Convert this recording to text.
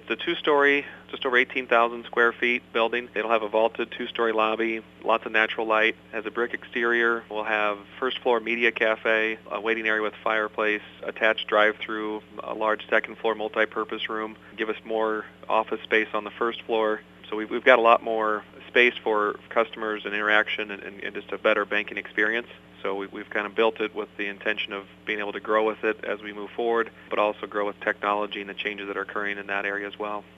The two-story, just over 18,000 square feet building. It'll have a vaulted two-story lobby, lots of natural light, has a brick exterior. We'll have first-floor media cafe, a waiting area with fireplace, attached drive-through, a large second-floor multi-purpose room, give us more office space on the first floor. So we've got a lot more space for customers and interaction and just a better banking experience. So we've kind of built it with the intention of being able to grow with it as we move forward, but also grow with technology and the changes that are occurring in that area as well.